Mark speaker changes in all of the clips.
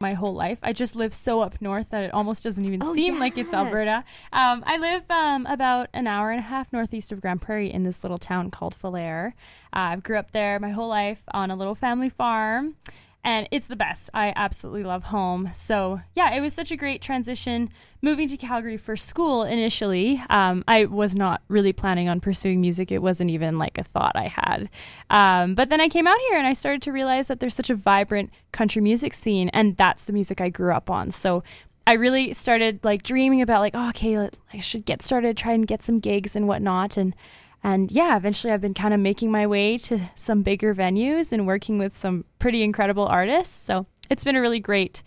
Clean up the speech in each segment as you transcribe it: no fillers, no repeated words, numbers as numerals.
Speaker 1: my whole life. I just live so up north that it almost doesn't even seem like it's Alberta. I live about an hour and a half northeast of Grand Prairie in this little town called Falher. I grew up there my whole life on a little family farm. And it's the best. I absolutely love home. So yeah, it was such a great transition moving to Calgary for school initially. I was not really planning on pursuing music. It wasn't even like a thought I had. But then I came out here and I started to realize that there's such a vibrant country music scene, and that's the music I grew up on. So I really started like dreaming about like, oh, okay, I should get started, try and get some gigs and whatnot. And yeah, eventually I've been kind of making my way to some bigger venues and working with some pretty incredible artists. So it's been a really great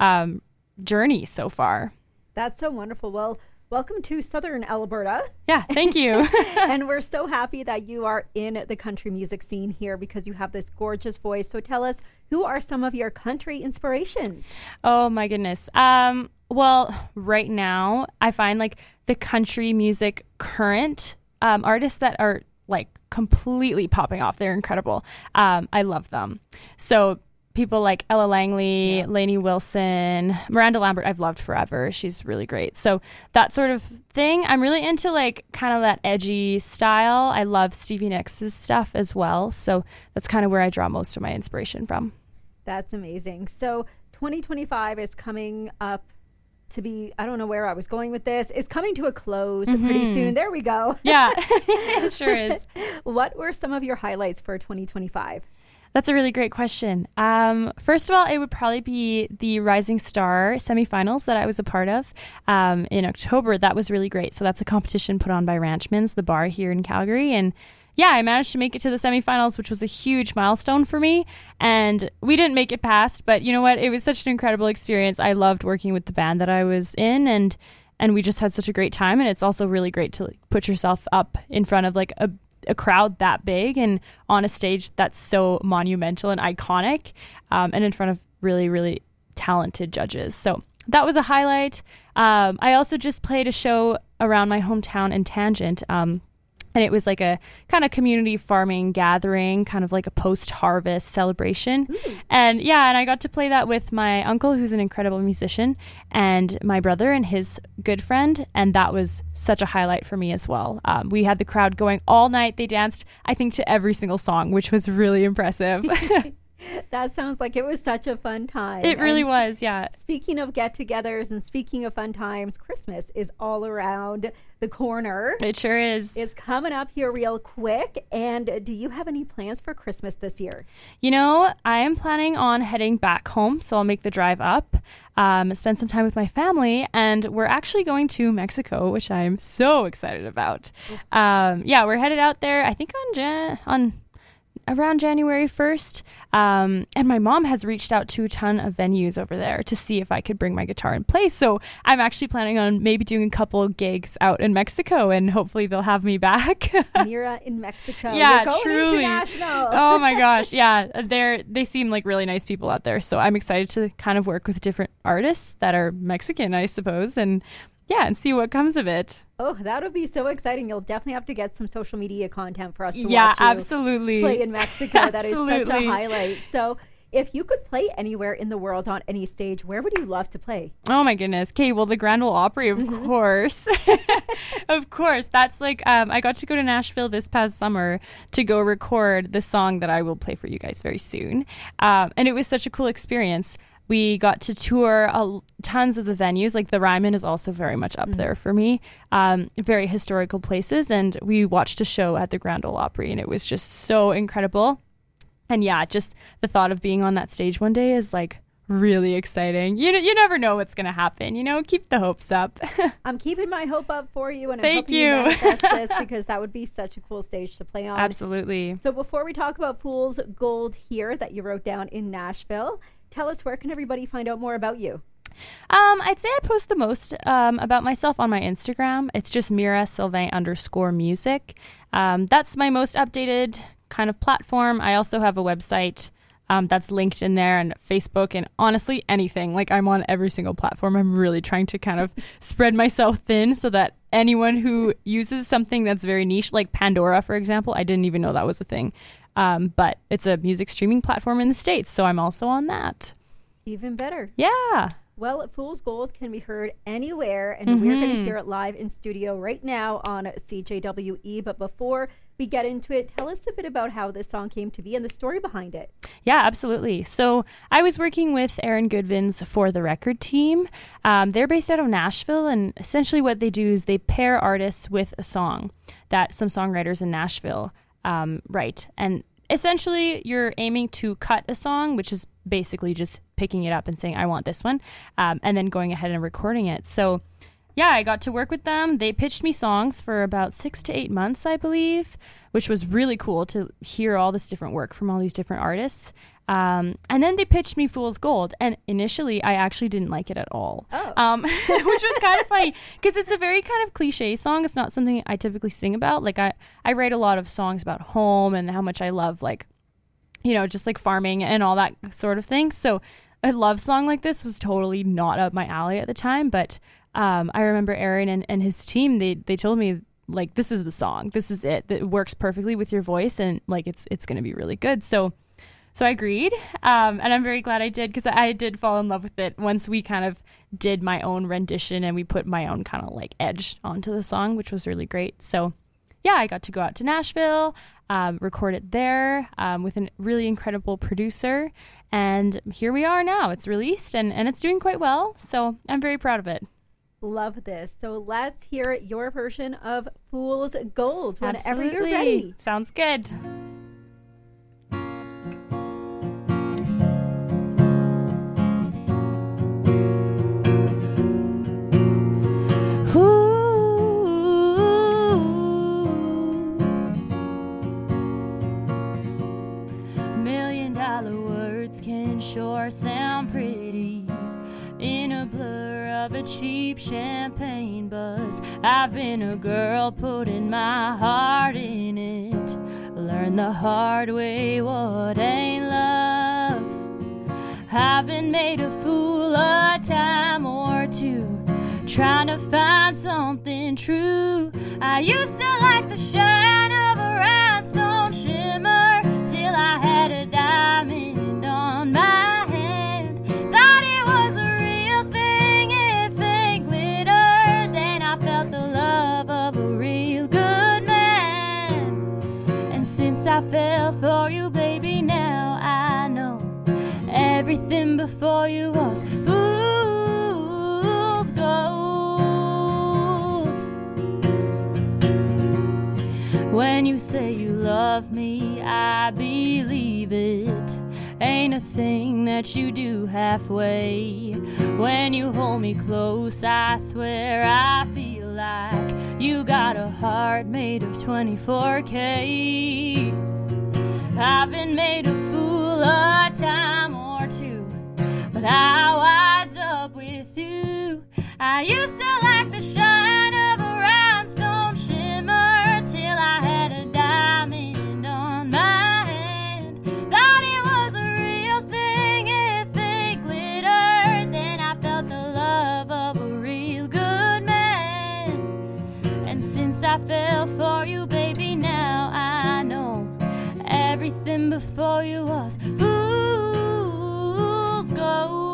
Speaker 1: journey so far.
Speaker 2: That's so wonderful. Well, welcome to Southern Alberta.
Speaker 1: Yeah, thank you.
Speaker 2: And we're so happy that you are in the country music scene here because you have this gorgeous voice. So tell us, who are some of your country inspirations?
Speaker 1: Oh my goodness. Well, right now I find like the country music current artists that are like completely popping off. They're incredible. I love them. So people like Ella Langley, Lainey Wilson, Miranda Lambert, I've loved forever. She's really great. So that sort of thing. I'm really into like kind of that edgy style. I love Stevie Nicks' stuff as well. So that's kind of where I draw most of my inspiration from.
Speaker 2: That's amazing. So 2025 is coming up to be, I don't know where I was going with this, is coming to a close pretty soon. There we go.
Speaker 1: Yeah, it sure is.
Speaker 2: What were some of your highlights for 2025?
Speaker 1: That's a really great question. First of all, it would probably be the Rising Star semifinals that I was a part of in October. That was really great. So that's a competition put on by Ranchman's, the bar here in Calgary. And yeah, I managed to make it to the semifinals, which was a huge milestone for me. And we didn't make it past, but you know what? It was such an incredible experience. I loved working with the band that I was in, and we just had such a great time. And it's also really great to like, put yourself up in front of like a crowd that big and on a stage that's so monumental and iconic, and in front of really, really talented judges. So that was a highlight. I also just played a show around my hometown in Tangent. And it was like a kind of community farming gathering, kind of like a post-harvest celebration. And yeah, and I got to play that with my uncle, who's an incredible musician, and my brother and his good friend. And that was such a highlight for me as well. We had the crowd going all night. They danced, I think, to every single song, which was really impressive.
Speaker 2: That sounds like it was such a fun time.
Speaker 1: It really was, yeah.
Speaker 2: Speaking of get-togethers and speaking of fun times, Christmas is all around the corner.
Speaker 1: It sure is.
Speaker 2: It's coming up here real quick. And do you have any plans for Christmas this year?
Speaker 1: You know, I am planning on heading back home, so I'll make the drive up, spend some time with my family, and we're actually going to Mexico, which I'm so excited about. Yeah, we're headed out there, I think on around January 1st. And my mom has reached out to a ton of venues over there to see if I could bring my guitar and play. So I'm actually planning on maybe doing a couple gigs out in Mexico, and hopefully they'll have me back.
Speaker 2: Mira in Mexico.
Speaker 1: Yeah,
Speaker 2: you're going
Speaker 1: truly.
Speaker 2: International.
Speaker 1: Oh my gosh. Yeah. They seem like really nice people out there. So I'm excited to kind of work with different artists that are Mexican, I suppose. And yeah, and see what comes of it.
Speaker 2: Oh, that would be so exciting. You'll definitely have to get some social media content for us to watch you
Speaker 1: absolutely.
Speaker 2: play in Mexico. That is such a highlight. So if you could play anywhere in the world on any stage, where would you love to play?
Speaker 1: Oh my goodness. Okay, well, the Grand Ole Opry, of course. Of course. That's like, I got to go to Nashville this past summer to go record the song that I will play for you guys very soon. And it was such a cool experience. We got to tour tons of the venues. Like the Ryman is also very much up there for me. Very historical places. And we watched a show at the Grand Ole Opry, and it was just so incredible. And yeah, just the thought of being on that stage one day is like really exciting. You never know what's going to happen. You know, keep the hopes up.
Speaker 2: I'm keeping my hope up for you, and I'm
Speaker 1: Thank
Speaker 2: hoping you manifest this because that would be such a cool stage to play on.
Speaker 1: Absolutely.
Speaker 2: So before we talk about Fool's Gold here that you wrote down in Nashville, tell us, where can everybody find out more about you?
Speaker 1: I'd say I post the most about myself on my Instagram. It's just Mira_Sylvain_music. That's my most updated kind of platform. I also have a website that's linked in there, and Facebook, and honestly anything. Like I'm on every single platform. I'm really trying to kind of spread myself thin so that anyone who uses something that's very niche, like Pandora, for example, I didn't even know that was a thing. But it's a music streaming platform in the States, so I'm also on that.
Speaker 2: Even better.
Speaker 1: Yeah.
Speaker 2: Well, Fool's Gold can be heard anywhere, and we're going to hear it live in studio right now on CJWE. But before we get into it, tell us a bit about how this song came to be and the story behind it.
Speaker 1: Yeah, absolutely. So I was working with Aaron Goodvins for the record team. They're based out of Nashville, and essentially what they do is they pair artists with a song that some songwriters in Nashville write. And essentially you're aiming to cut a song, which is basically just picking it up and saying, I want this one, and then going ahead and recording it. So yeah, I got to work with them. They pitched me songs for about 6 to 8 months, I believe, which was really cool to hear all this different work from all these different artists. And then they pitched me Fool's Gold. And initially, I actually didn't like it at all, which was kind of funny because it's a very kind of cliche song. It's not something I typically sing about. Like I write a lot of songs about home and how much I love, like, you know, just like farming and all that sort of thing. So a love song like this was totally not up my alley at the time. But I remember Aaron and his team, they told me, like, this is the song. This is it. That works perfectly with your voice, and like it's going to be really good. So I agreed, and I'm very glad I did, because I did fall in love with it once we kind of did my own rendition and we put my own kind of like edge onto the song, which was really great. So yeah, I got to go out to Nashville, record it there with a really incredible producer, and here we are now. It's released and it's doing quite well, so I'm very proud of it.
Speaker 2: Love this. So let's hear your version of Fool's Gold whenever
Speaker 1: Absolutely.
Speaker 2: you're ready.
Speaker 1: Sounds good. $1,000,000 words can sure sound pretty in a blur of a cheap champagne buzz. I've been a girl putting my heart in it, learned the hard way what ain't love. I've been made a fool a time or two, trying to find something true. I used to like the shine of a rhinestone shimmer till I had a diamond on my hand. Thought it was a real thing if it glittered. Then I felt the love of a real good man. And since I fell for you, baby, now I know everything before you was fool's gold. When you say you love me, I believe it. Ain't a thing that you do halfway. When you hold me close, I swear I feel like you got a heart made of 24K. I've been made a fool a time or two, but I wised up with you. I used to like the shine of a rhinestone shimmer till I had a diamond on my hand. Thought it was a real thing if it glittered. Then I felt the love of a real good man. And since I fell for you, baby, now I know everything before you was fool's gold.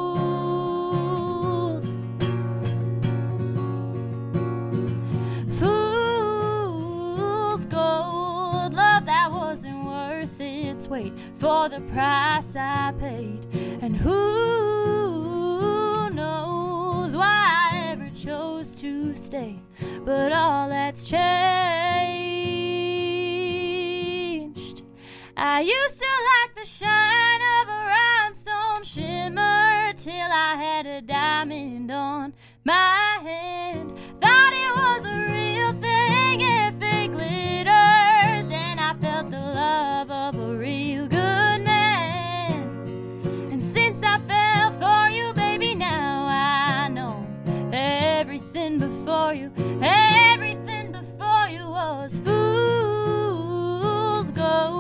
Speaker 1: Fool's gold. Love that wasn't worth its weight for the price I paid. And who knows why I ever chose to stay. But all that's changed. I used to like the shine of a rhinestone shimmer till I had a diamond on my hand. Thought it was a real thing if it glittered. Then I felt the love of a real good man. And since I fell for you, baby, now I know everything before you, everything before you was fool's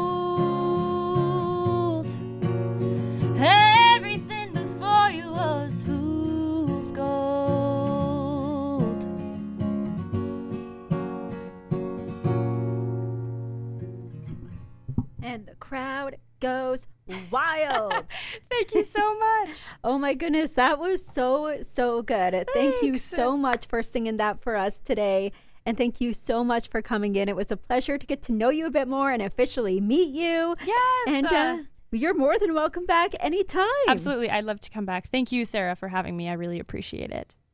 Speaker 1: gold. Everything before you was fool's gold.
Speaker 2: wild.
Speaker 1: Thank you so much.
Speaker 2: Oh my goodness, that was so good. Thank you so much for singing that for us today. And thank you so much for coming in. It was a pleasure to get to know you a bit more and officially meet you.
Speaker 1: Yes.
Speaker 2: And you're more than welcome back anytime.
Speaker 1: Absolutely. I'd love to come back. Thank you, Sarah, for having me. I really appreciate it.